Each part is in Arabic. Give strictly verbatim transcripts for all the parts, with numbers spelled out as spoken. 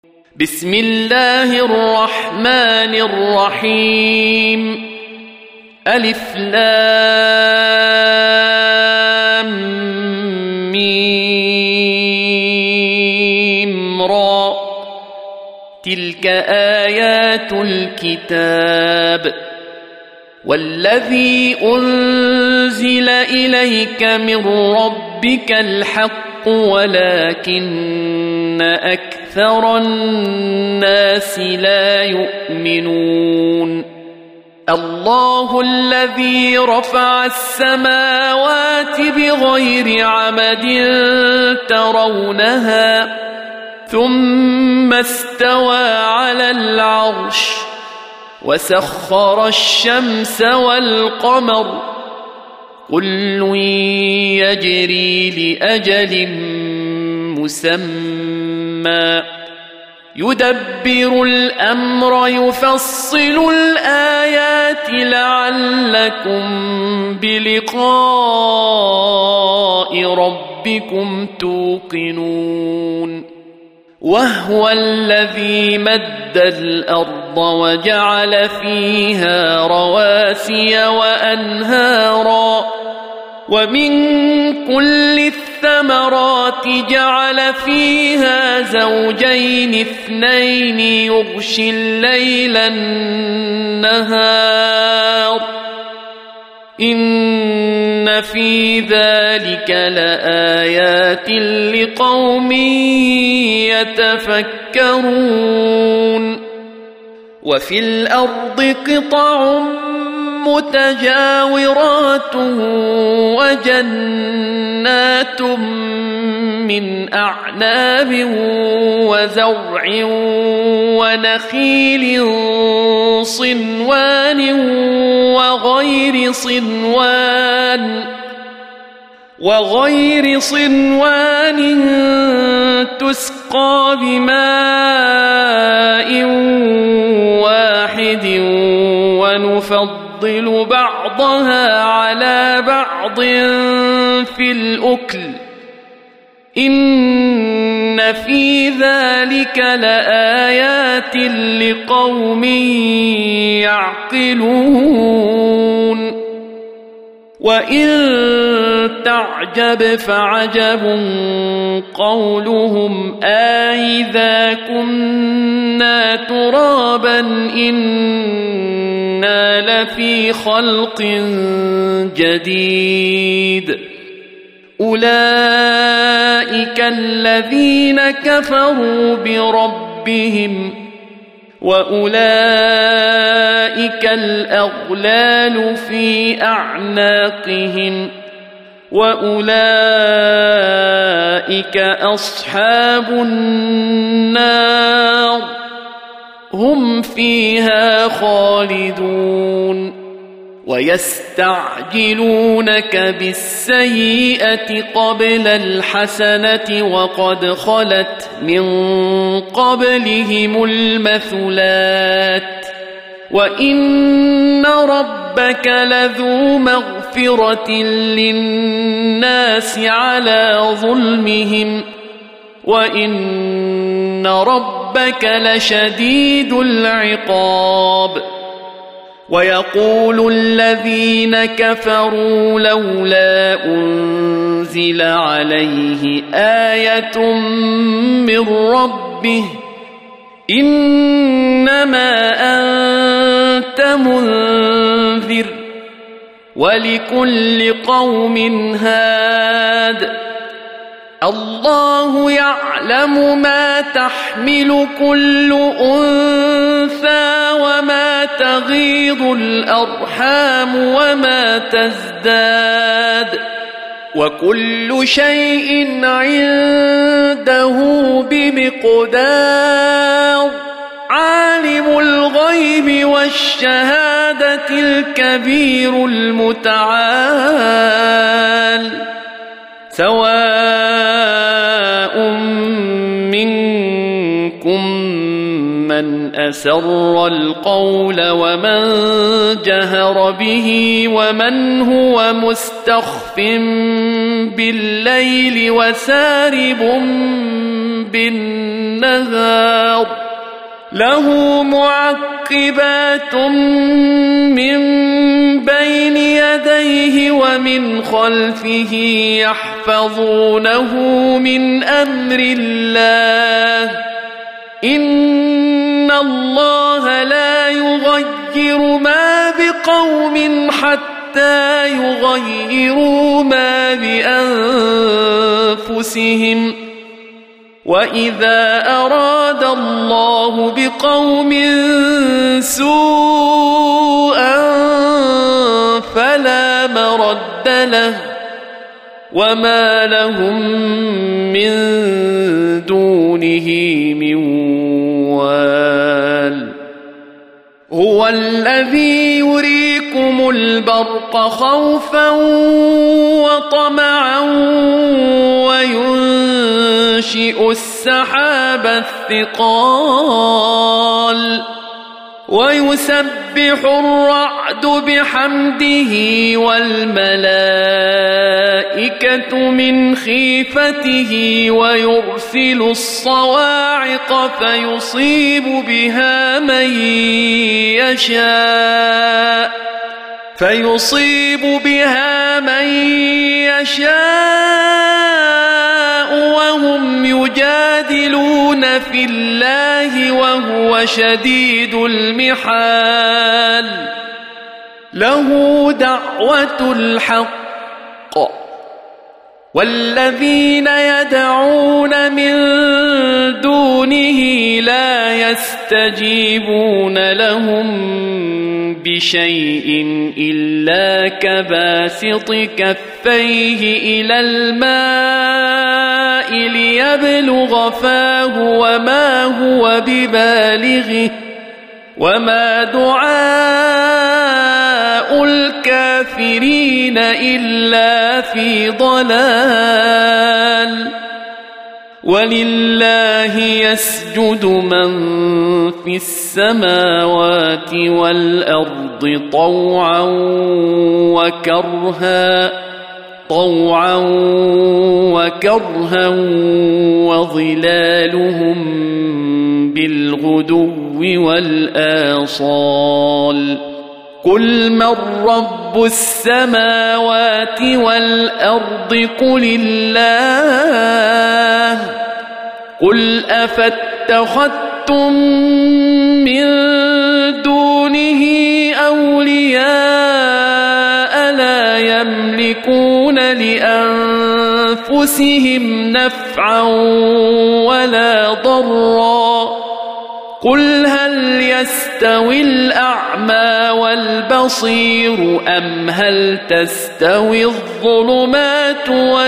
بسم الله الرحمن الرحيم. ألف لام ميم را. تلك آيات الكتاب. والذي أنزل إليك من ربك الحق ولكن أكثر الناس لا يؤمنون. الله الذي رفع السماوات بغير عمد ترونها ثم استوى على العرش وسخر الشمس والقمر كل يجري لأجل مسمى يدبر الأمر يفصل الآيات لعلكم بلقاء ربكم توقنون. وهو الذي مد الأرض وجعل فيها رواسي وأنهارا ومن كل الثمرات جعل فيها زوجين اثنين يغشي الليل النهار إن في ذلك لآيات لقوم يتفكرون. وفي الأرض قطع متجاورات وجنات من أعناب وزرع ونخيل صنوان وغير صنوان وغير صنوان تسقى بماء واحد ونفضل بعضها على بعض في الأكل إن في ذلك لآيات لقوم يعقلون. وإن تعجب فعجب قولهم أإذا كنا ترابا إنا لفي خلق جديد. أولئك الذين كفروا بربهم وأولئك الأغلال في أعناقهم وأولئك أصحاب النار هم فيها خالدون. ويستعجلونك بالسيئة قبل الحسنة وقد خلت من قبلهم المثلات وإن ربك لذو مغفرة للناس على ظلمهم وإن ربك لشديد العقاب. ويقول الذين كفروا لولا أنزل عليه آية من ربه إنما أنت منذر ولكل قوم هاد. الله يعلم ما تحمل كل أنثى وما تغيض الأرحام وما تزداد وكل شيء عنده بمقدار. عالم الغيب والشهادة الكبير المتعال. سواء منكم من أسر القول ومن جهر به ومن هو مستخف بالليل وسارب بالنهار النهار له معقبات من بين يديه ومن خلفه يحفظونه من أمر الله إن الله لا يغير ما بقوم حتى يغيروا ما بأنفسهم وإذا أراد الله بقوم سوءا فلا مرد له وما لهم من دونه من وال هو الذي يريكم البرق خوفا وطمعا وينشئ السحاب الثقال ويسبح الرعد بحمده والملائكة من خيفته ويرسل الصواعق فيصيب بها من يشاء فيصيب بها من يشاء وهم يجادلون في الله وهو شديد المحال له دعوة الحق والذين يدعون من دونه لا يستجيبون لهم بشيء إلا كباسط كفيه إلى الماء ليبلغ فاه وما هو ببالغه وما دعاء الكافرين إلا في ضلال ولله يسجد من في السماوات والأرض طوعا وكرها طوعا وكرها وظلالهم بالغدو والآصال قل من رب السماوات والأرض قل الله قل أفاتخذتم من دونه أولياء لا يملكون لأنفسهم نفعا ولا ضرا قل هل يستوي الأعمى والبصير أم هل تستوي الظلمات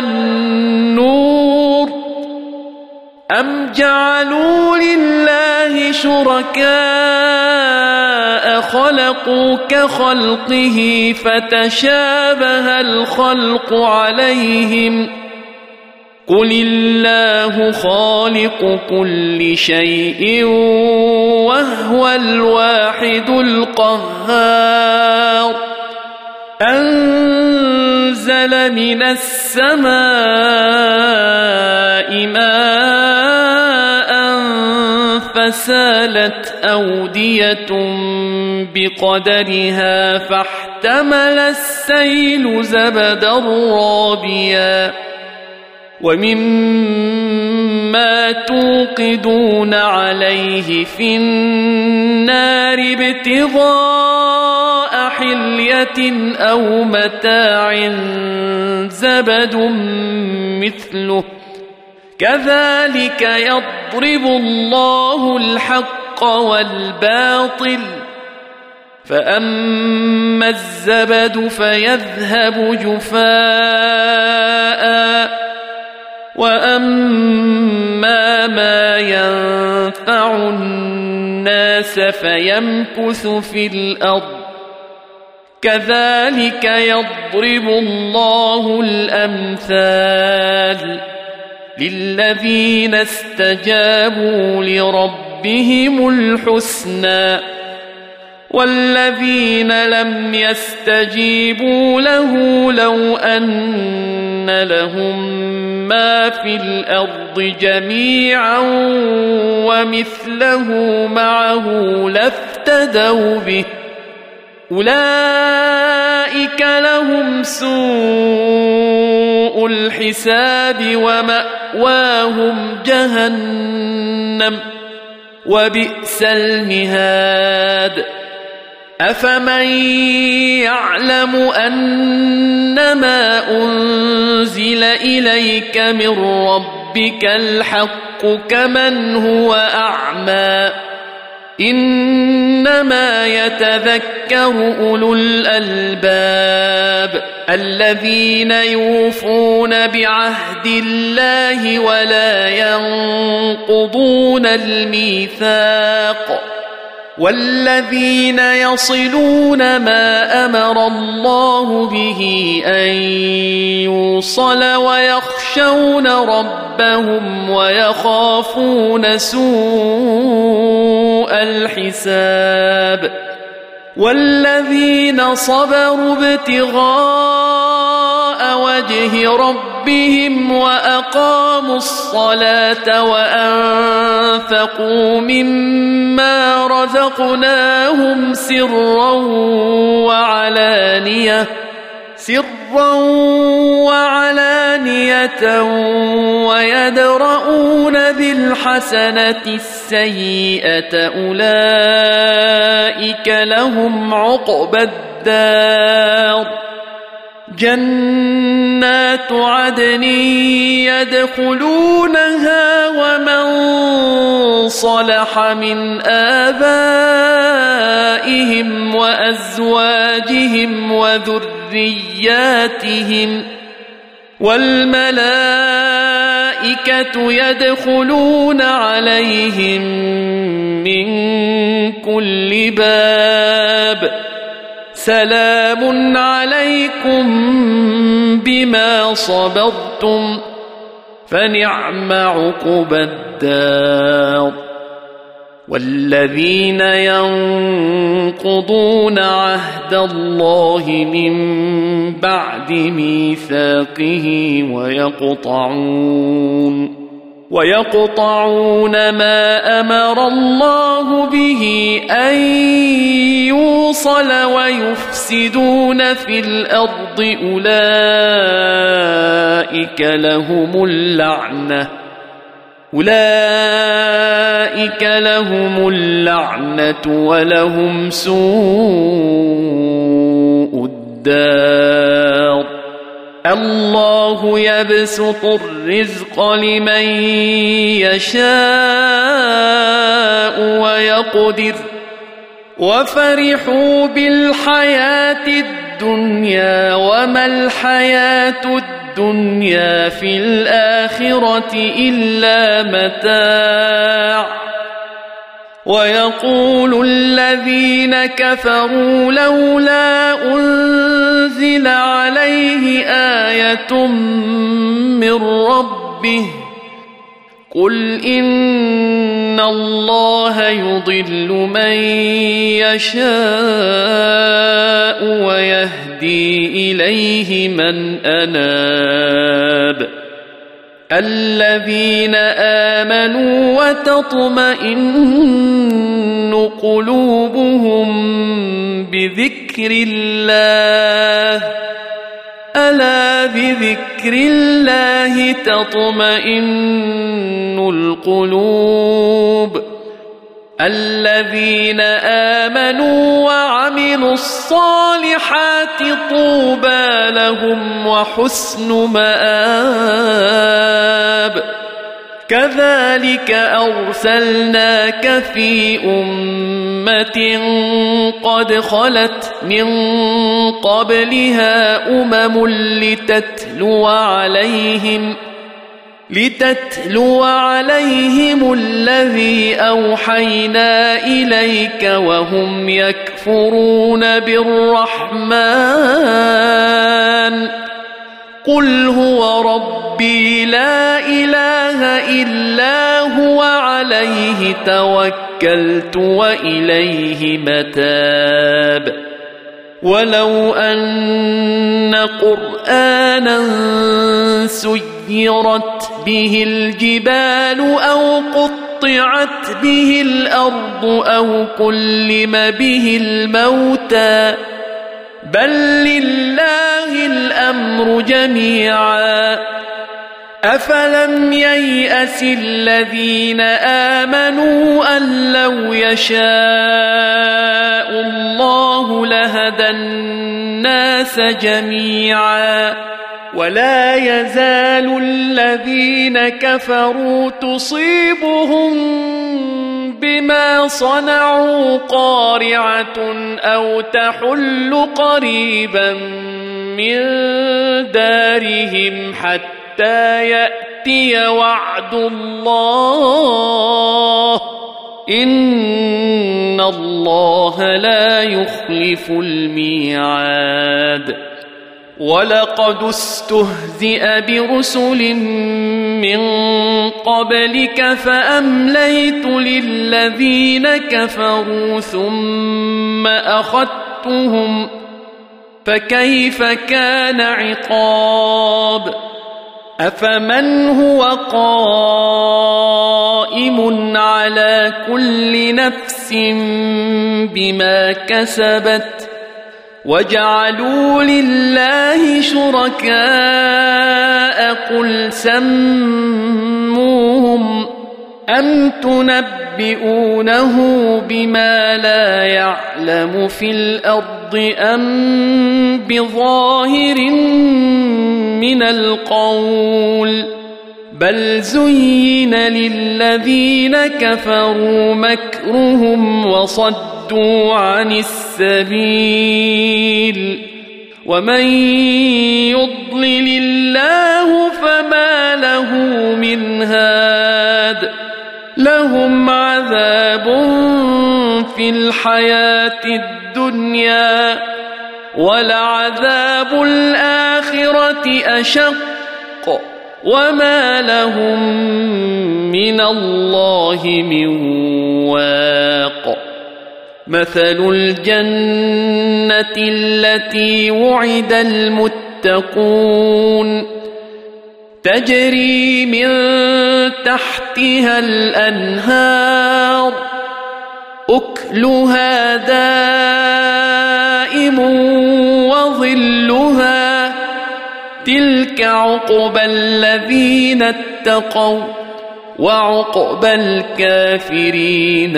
والنور أم جعلوا لله شركاء خلقوا كخلقه فتشابه الخلق عليهم قل الله خالق كل شيء وهو الواحد القهار أنزل من السماء ماء فسالت أودية بقدرها فاحتمل السيل زبدا رابيا ومما توقدون عليه في النار ابتغاء حلية أو متاع زبد مثله كذلك يضرب الله الحق والباطل فأما الزبد فيذهب جفاءً وأما ما ينفع الناس فيمكث في الأرض كذلك يضرب الله الأمثال للذين استجابوا لربهم الحسنى والذين لم يستجيبوا له لو أن لهم ما في الأرض جميعا ومثله معه لافتدوا به أولئك لهم سوء الحساب ومأواهم جهنم وبئس المهاد أفمن يعلم أنما أنزل إليك من ربك الحق كمن هو أعمى إنما يتذكر أولو الألباب الذين يوفون بعهد الله ولا ينقضون الميثاق والذين يصلون ما أمر الله به أن يوصل ويخشون ربهم ويخافون سوء الحساب والذين صبروا ابتغاء وجه ربهم وأقاموا الصلاة وأنفقوا مما رزقناهم سرا وعلانية سرا وعلانية ويدرؤون بالحسنة السيئة أولئك لهم عقبى الدار جنات عدن يدخلونها ومن صلح من آبائهم وأزواجهم وذرياتهم والملائكة يدخلون عليهم من كل باب سلام عليكم بما صبرتم فنعم عقبى الدار والذين ينقضون عهد الله من بعد ميثاقه ويقطعون ويقطعون ما أمر الله به أن يوصل ويفسدون في الأرض أولئك لهم اللعنة أولئك لهم اللعنة ولهم سوء الدار الله يبسط الرزق لمن يشاء ويقدر وفرحوا بالحياة الدنيا وما الحياة الدنيا في الآخرة إلا متاع ويقول الذين كفروا لولا أنزل عليه آية من ربه قل إن الله يضل من يشاء ويهدي إليه من أناب الذين آمنوا وتطمئن قلوبهم بذكر الله ألا بذكر الله تطمئن القلوب الذين آمنوا وعملوا الصالحات طوبى لهم وحسن مآب كذلك أرسلناك في أمة قد خلت من قبلها أمم لتتلو عليهم لتتلو عليهم الذي أوحينا إليك وهم يكفرون بالرحمن قل هو ربي لا إله إلا هو عليه توكلت وإليه متاب ولو أن قرآنا سيرت به الجبال أو قطعت به الأرض أو كلم به الموتى بل لله الأمر جميعا أفلم ييأس الذين آمنوا أن لو يشاء الله لهدى الناس جميعا ولا يزال الذين كفروا تصيبهم بما صنعوا قارعة أو تحل قريبا من دارهم حتى يأتي وعد الله إن الله لا يخلف الميعاد ولقد استهزئ برسل من قبلك فأمليت للذين كفروا ثم أخذتهم فكيف كان عقاب أفمن هو قائم على كل نفس بما كسبت وجعلوا لله شركاء قل سموهم أم تنبئونه بما لا يعلم في الأرض أم بظاهر من القول بل زين للذين كفروا مكرهم وصدوا عن السبيل ومن يضلل الله فما له من هاد لهم عذاب في الحياة الدنيا ولعذاب الآخرة أشق وما لهم من الله من واق مثل الجنة التي وعد المتقون تجري من تحتها الأنهار أكلها دائم وظلها تلك عقبى الذين اتقوا وعقبى الكافرين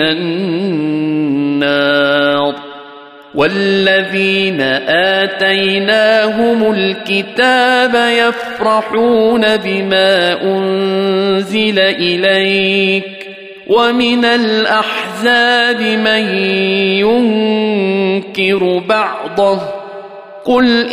النار والذين آتيناهم الكتاب يفرحون بما أنزل إليك ومن الأحزاب من ينكر بعضه قل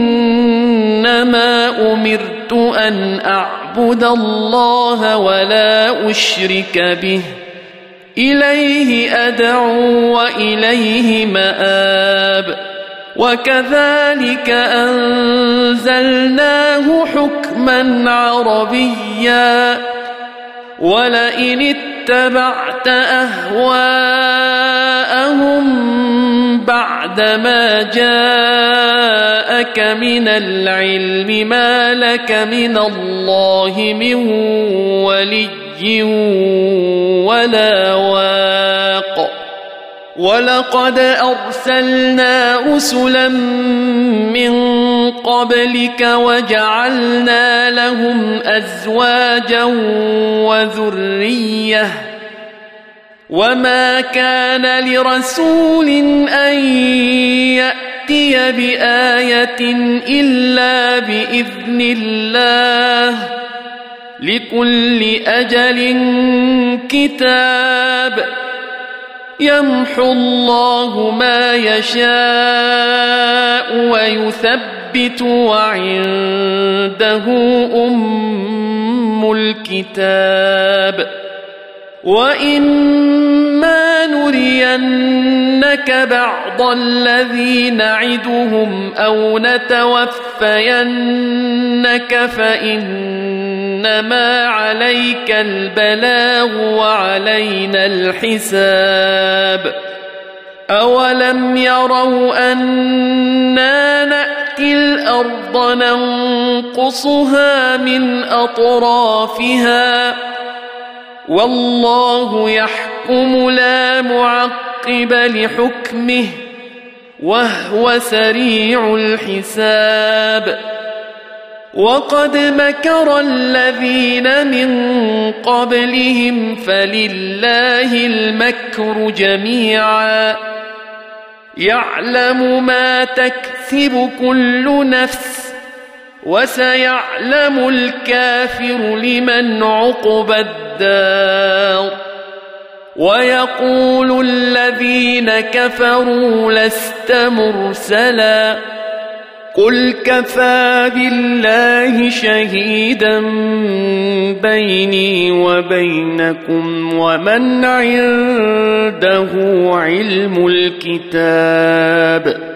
إنما أمرت أن أعبد الله ولا أشرك به إليه أدعو وإليه مآب وكذلك أنزلناه حكما عربيا ولئن اتبعت أهواءهم بعدما جاءك من العلم ما لك من الله من ولي ولا واق ولقد أرسلنا رسلا من قبلك وجعلنا لهم أزواجا وذرية وما كان لرسول أن يأتي بآية إلا بإذن الله لكل أجل كتاب يمحو الله ما يشاء ويثبت وعنده أم الكتاب وإما نرين نُرِيَنَّكَ بَعْضَ الَّذِي نَعِدُهُمْ أَوْ نَتَوَفَّيَنَّكَ فَإِنَّمَا عَلَيْكَ الْبَلَاغُ وَعَلَيْنَا الْحِسَابُ أَوَلَمْ يَرَوْا أَنَّا نَأْتِي الْأَرْضَ نَنقُصُهَا مِنْ أَطْرَافِهَا وَاللَّهُ يَحْكُمُ لَا مُعَقِّبَ لِحُكْمِهِ وَهُوَ سَرِيعُ الْحِسَابِ وَقَدْ مَكَرَ الَّذِينَ مِنْ قَبْلِهِمْ فَلِلَّهِ الْمَكْرُ جَمِيعًا يَعْلَمُ مَا تَكْسِبُ كُلُّ نَفْسٍ وَسَيَعْلَمُ الْكَافِرُ لِمَنْ عُقْبَى الدَّارِ وَيَقُولُ الَّذِينَ كَفَرُوا لَسْتَ مُرْسَلًا قُلْ كَفَى بِاللَّهِ شَهِيدًا بَيْنِي وَبَيْنَكُمْ وَمَنْ عِندَهُ عِلْمُ الْكِتَابِ